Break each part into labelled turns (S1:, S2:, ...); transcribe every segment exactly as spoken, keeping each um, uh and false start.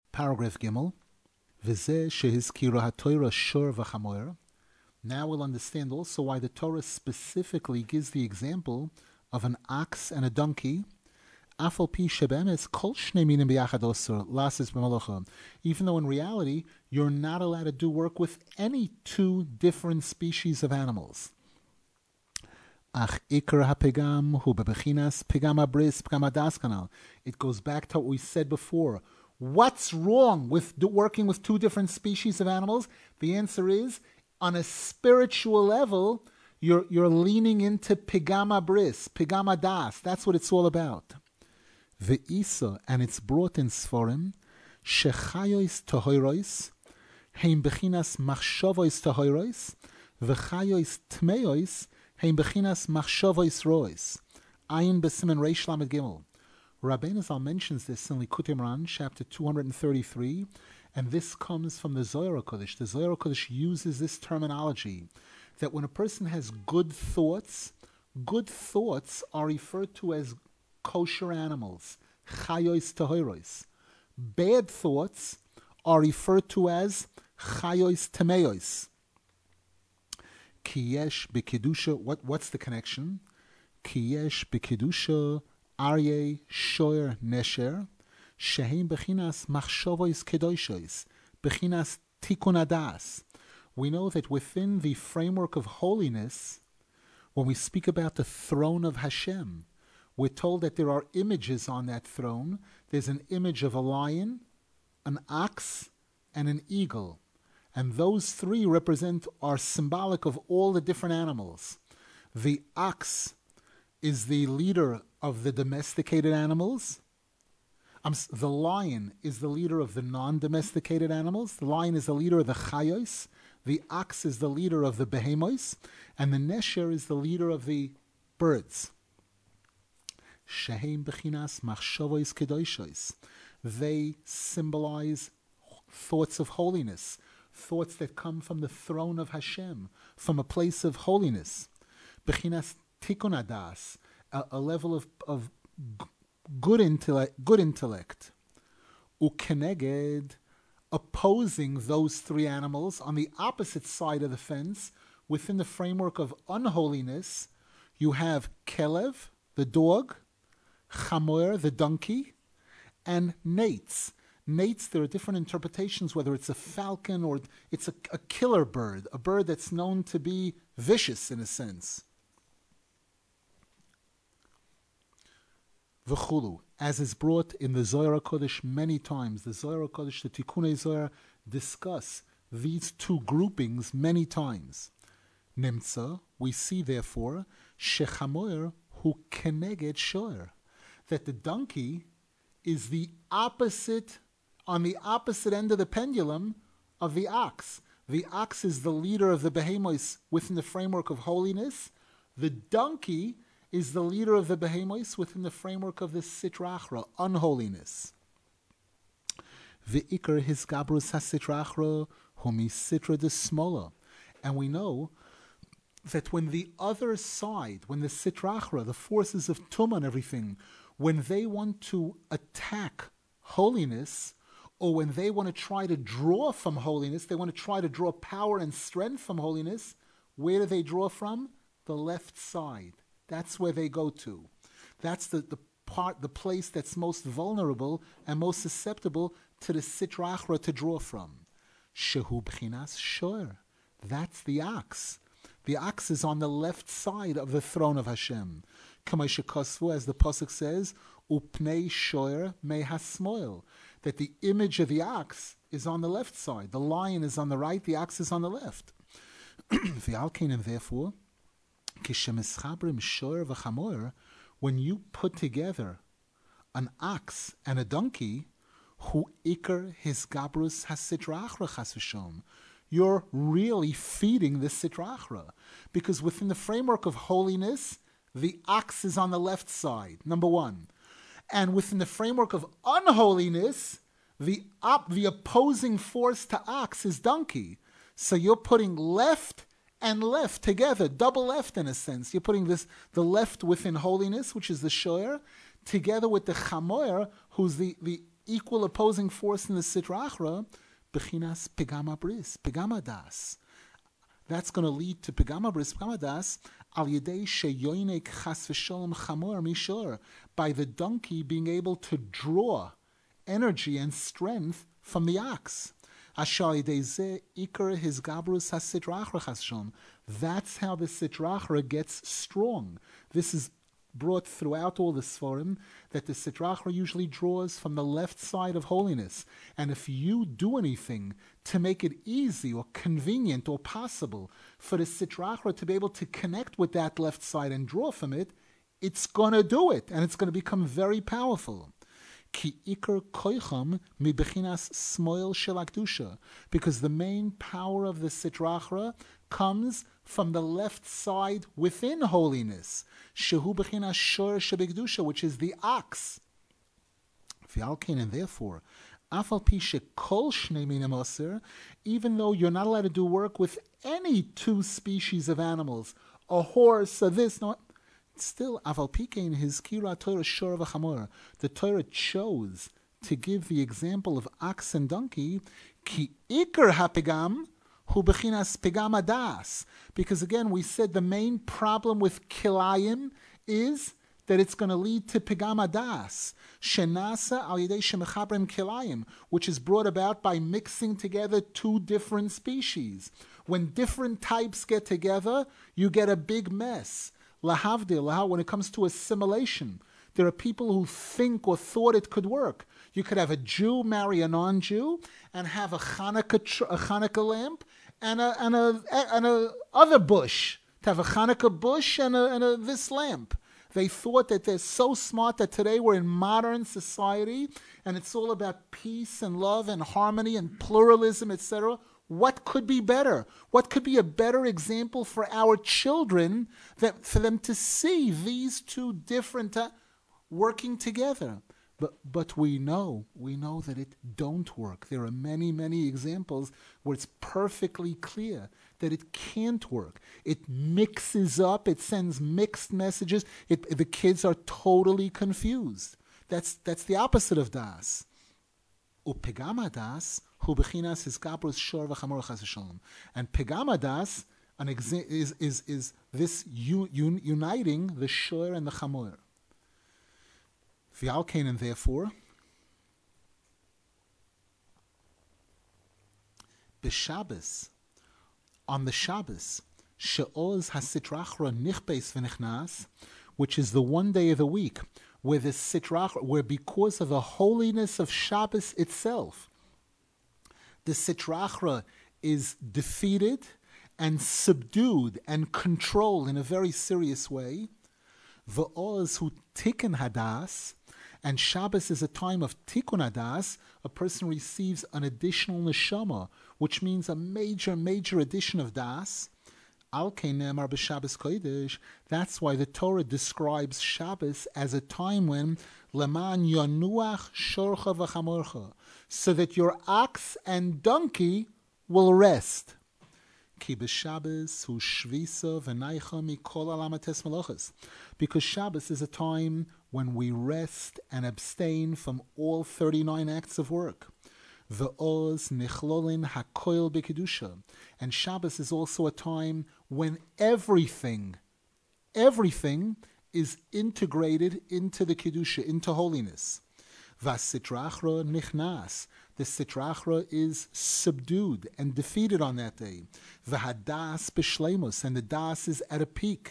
S1: Paragraph Gimel. V'zeh shehizkira haTorah shor v'chamoer. Now we'll understand also why the Torah specifically gives the example of an ox and a donkey. Afal pi shebemes kol shnei minim b'yachad osur lasis b'malacha. Even though in reality you're not allowed to do work with any two different species of animals. Ach ikar hapegam hu bebechinas pegam abris pegam adas kanal. It goes back to what we said before. What's wrong with do, working with two different species of animals? The answer is, on a spiritual level, you're you're leaning into pegam abris, pegam adas. That's what it's all about. Ve'isa, and it's brought in Sforim, shechayois tohoirois, heim bechinas machshovois tohoirois, vechayois tmeois, heim bechinas machshovois rois. Ayin besimen reish lamed gimel. Rabbeinu Zal mentions this in Likutei Moharan, chapter two hundred thirty-three, and this comes from the Zohar HaKodesh. The Zohar HaKodesh uses this terminology, that when a person has good thoughts, good thoughts are referred to as kosher animals, chayois tehoros. Bad thoughts are referred to as chayois temeos. Kiyesh b'kedusha. What what's the connection? Kiyesh b'kedusha aryeh shoyer nesher shehem bechinas machshavos kedoshos bechinas tikun adas. We know that within the framework of holiness, when we speak about the throne of Hashem, we're told that there are images on that throne. There's an image of a lion, an ox, and an eagle. And those three represent, are symbolic of all the different animals. The ox is the leader of the domesticated animals. Um, the lion is the leader of the non-domesticated animals. The lion is the leader of the chayos. The ox is the leader of the behemoths. And the nesher is the leader of the birds. Shehem bechinas machshavos kedoshos. They symbolize thoughts of holiness, thoughts that come from the throne of Hashem, from a place of holiness. Bechinas tikun adas, a, a level of, of good intellect, good intellect. Ukeneged, opposing those three animals on the opposite side of the fence, within the framework of unholiness, you have kelev, the dog, chamoer, the donkey, and nates. Nates, there are different interpretations, whether it's a falcon or it's a, a killer bird, a bird that's known to be vicious in a sense. V'chulu, as is brought in the Zohar HaKodesh many times. The Zohar HaKodesh, the Tikkunei Zohar, discuss these two groupings many times. Nimtza, we see therefore, shechamoer hu keneged shoer, that the donkey is the opposite, on the opposite end of the pendulum of the ox. The ox is the leader of the behemoths within the framework of holiness. The donkey is the leader of the behemoths within the framework of the sitra achra, unholiness. V'ikar his gabrus ha-sitra achra humi sitra de smola. And we know that when the other side, when the sitra achra, the forces of tumah and everything, when they want to attack holiness, or when they want to try to draw from holiness, they want to try to draw power and strength from holiness, where do they draw from? The left side. That's where they go to. That's the, the part, the place that's most vulnerable and most susceptible to the sitra achra to draw from. Shehu b'chinas shoer. That's the ox. The ox is on the left side of the throne of Hashem. Kamay as the pasuk says, upnei shoer me hasmoil, that the image of the ox is on the left side. The lion is on the right, the ox is on the left. V'alkein, and therefore, kishemeschabrim shoer v'chamoer, when you put together an ox and a donkey, hu ikar his gabrus hasitra achra chas v'shom, you're really feeding the sitra achra, because within the framework of holiness, the ox is on the left side, number one. And within the framework of unholiness, the op- the opposing force to ox is donkey. So you're putting left and left together, double left in a sense. You're putting this the left within holiness, which is the shoer, together with the chamoer, who's the, the equal opposing force in the Sitra Achra, Bechinas Pegama Bris, Pegama Das. That's going to lead to Pegama Bris, Pegama Das, Al Yedei Sheyoinek Chas V'Sholem Chamor Mishor, by the donkey being able to draw energy and strength from the ox. That's how the Sitra Achra gets strong. This is brought throughout all the Sforim, that the Sitra Achra usually draws from the left side of holiness. And if you do anything to make it easy or convenient or possible for the Sitra Achra to be able to connect with that left side and draw from it, it's going to do it, and it's going to become very powerful. Ki ikar koicham mi bechinas smoil shel hakdusha, because the main power of the Sitra Achra comes from the left side within holiness, shehu bechinas shor shebekdusha, which is the ox. V'alkein, and therefore, afal pi shekol shnei minim oser, even though you're not allowed to do work with any two species of animals, a horse, a this, no. Still, Aval Pikein, his Kira Torah Shor v'Chamor, the Torah chose to give the example of ox and donkey, Ki Iker HaPegam, Hu Bechinas Pegam Adas. Because again, we said the main problem with Kilayim is that it's going to lead to Pegam Adas, Shenasa Al Yedei Shemechabrem Kilayim, which is brought about by mixing together two different species. When different types get together, you get a big mess. Lahavdil, when it comes to assimilation, there are people who think or thought it could work. You could have a Jew marry a non-Jew and have a Hanukkah, a Hanukkah lamp and a and a and a other bush. To have a Hanukkah bush and a, and a this lamp. They thought that they're so smart that today we're in modern society and it's all about peace and love and harmony and pluralism, et cetera. What could be better? What could be a better example for our children that for them to see these two different uh, working together? But but we know, we know that it don't work. There are many, many examples where it's perfectly clear that it can't work. It mixes up, it sends mixed messages. It, the kids are totally confused. That's that's the opposite of das. Upegama das, hu bechinas his kaprus shor v'chamor chas v'sholom. And pegama das an exa- is, is, is this un, un, uniting the shor and the chamor. V'alkein, and therefore, b'Shabbos, on the Shabbos, she'oz ha-Sitra Achra nichbeis v'nichnas, which is the one day of the week where the Sitra Achra, where because of the holiness of Shabbos itself, the Sitra Achra is defeated and subdued and controlled in a very serious way. V'oz hu tikkun hadas, and Shabbos is a time of tikkun hadas. A person receives an additional neshama, which means a major, major addition of das. Al keinemar b'Shabbos kodesh. That's why the Torah describes Shabbos as a time when leman yanuach shorcha v'chamorcha, so that your ox and donkey will rest. Ki b'Shabbos hu shvisa v'naicha mikol alamates melachos, because Shabbos is a time when we rest and abstain from all thirty-nine acts of work. V'oz nichlolin hakoil b'kedusha, and Shabbos is also a time when everything, everything is integrated into the kedusha, into holiness. V'Sitra Achra nichnas, the Sitra Achra is subdued and defeated on that day. V'hadas b'shleimus, and the das is at a peak.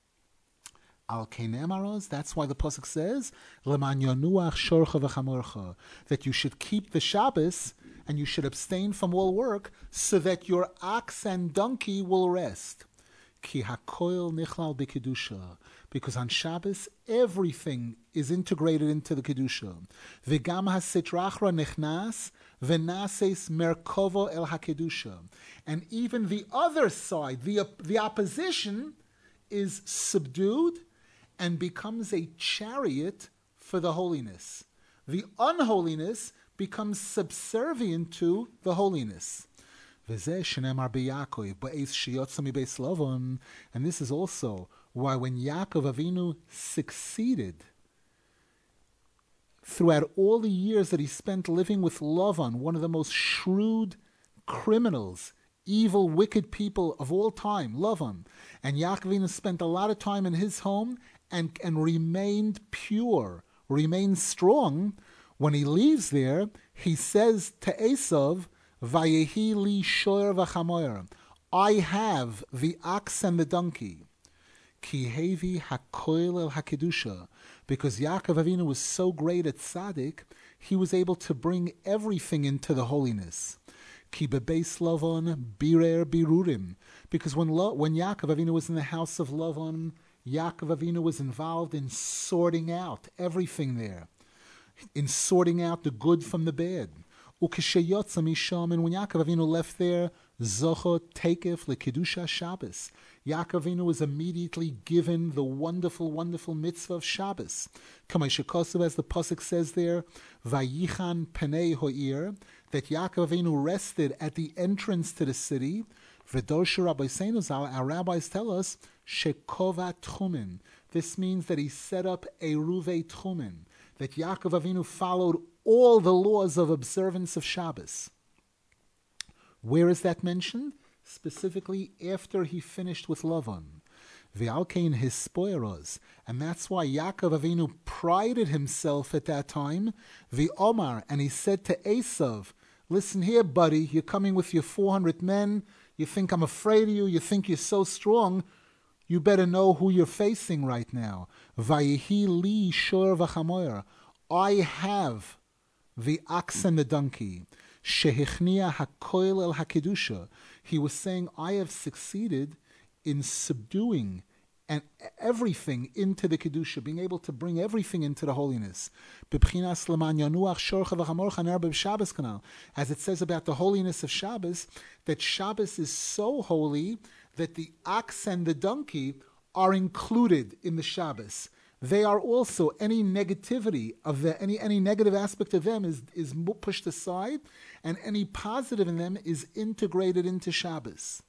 S1: Al keinemaros, that's why the pasuk says, Leman yanuach shorcha v'chamorcha, that you should keep the Shabbos and you should abstain from all work so that your ox and donkey will rest. Ki hakoil nichlal b'kedusha, because on Shabbos everything is integrated into the kedusha. V'gam ha-Sitra Achra nichnas v'nases merkovo el hakedusha, and even the other side, the the opposition, is subdued and becomes a chariot for the holiness. The unholiness becomes subservient to the holiness. And this is also why when Yaakov Avinu succeeded throughout all the years that he spent living with Lavan, one of the most shrewd criminals, evil, wicked people of all time, Lavan. And Yaakov Avinu spent a lot of time in his home and, and remained pure, remained strong. When he leaves there, he says to Esav, Vayehi li shoyer v'chamoyer, I have the ox and the donkey. Ki hevi hakoil el hakedusha, because Yaakov Avinu was so great at tzaddik, he was able to bring everything into the holiness. Ki bebeis Lavan birer birurim, because when Lo, when Yaakov Avinu was in the house of Lavan, Yaakov Avinu was involved in sorting out everything there, in sorting out the good from the bad. Ukesheyotza misham, and when Yaakov Avinu left there, Zocho Tekef LeKedusha Shabbos. Yaakov Avinu was immediately given the wonderful, wonderful mitzvah of Shabbos. Kamei as the pasuk says there, Vayichan Penei Ho'ir, that Yaakov Avinu rested at the entrance to the city. V'dosha Rabbi Seinazal, our rabbis tell us, Shekova Tchumen. This means that he set up a Ruve Tchumen, that Yaakov Avinu followed all the laws of observance of Shabbos. Where is that mentioned? Specifically after he finished with Lavan. V'alkein his spoiros. And that's why Yaakov Avinu prided himself at that time. V'omar, and he said to Esav, listen here, buddy, you're coming with your four hundred men. You think I'm afraid of you. You think you're so strong. You better know who you're facing right now. Vayehi li shor v'chamoyer. I have the ox and the donkey. Shehichnia hakoil el hakedusha. He was saying, I have succeeded in subduing and everything into the kedusha, being able to bring everything into the holiness. As it says about the holiness of Shabbos, that Shabbos is so holy that the ox and the donkey are included in the Shabbos. They are also, any negativity of the, any any negative aspect of them is, is pushed aside, and any positive in them is integrated into Shabbos.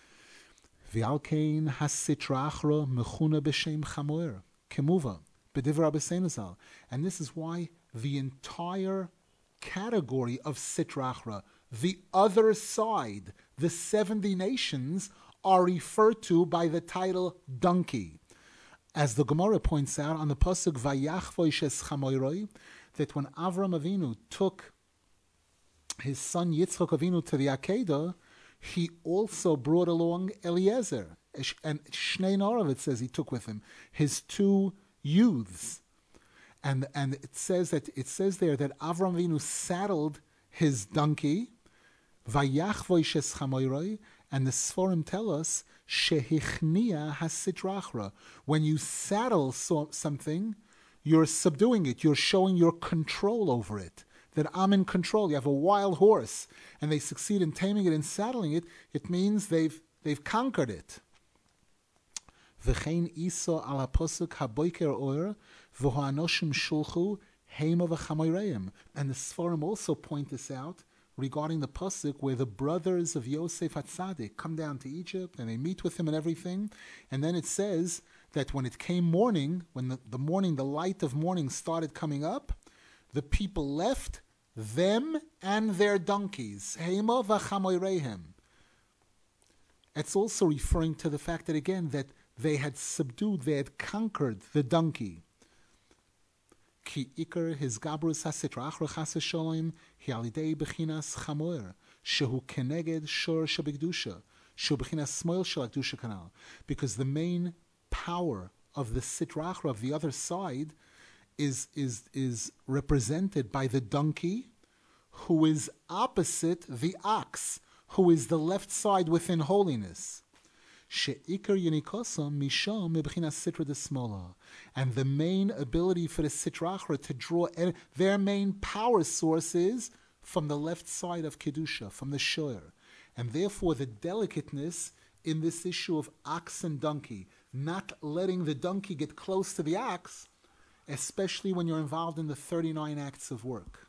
S1: V'alkein hasitra achra mechuna b'shem chamoer kemuva b'divrei Rabbi Seinazal, and this is why the entire category of sitra achra, the other side, the seventy nations, are referred to by the title donkey. As the Gemara points out on the pasuk Vayachvoish es Chamoiroi, that when Avram Avinu took his son Yitzchak Avinu to the Akedah, he also brought along Eliezer, and Shnei Narav, it says he took with him his two youths, and and it says that it says there that Avram Avinu saddled his donkey, Vayachvoish es Chamoiroi. And the Sforim tell us, Shehichnia hasitrachra. When you saddle so, something, you're subduing it. You're showing your control over it. That I'm in control. You have a wild horse, and they succeed in taming it and saddling it. It means they've they've conquered it. V'chein isa ala posuk haboiker oer v'hoanoshim shulchu heima v'chamoireim. And the Sforim also point this out regarding the pasuk where the brothers of Yosef HaTzadik come down to Egypt and they meet with him and everything. And then it says that when it came morning, when the, the morning, the light of morning started coming up, the people left them and their donkeys. Heima v'chamoirehem. It's also referring to the fact that, again, that they had subdued, they had conquered the donkey. Ki ikar his gabrus hasitra achra chas shalom hi alidei bechinas chamoer shehu keneged shor shabigdusha shehu bechinas smoil shalakdusha kanal, because the main power of the sitra achra, of the other side, is is is represented by the donkey, who is opposite the ox, who is the left side within holiness. She'ikar yenikosam misham mebechinas sitra desmola, and the main ability for the sitra achra to draw their main power source is from the left side of kedusha, from the shoyer, and therefore the delicateness in this issue of ox and donkey, not letting the donkey get close to the ox, especially when you're involved in the thirty-nine acts of work.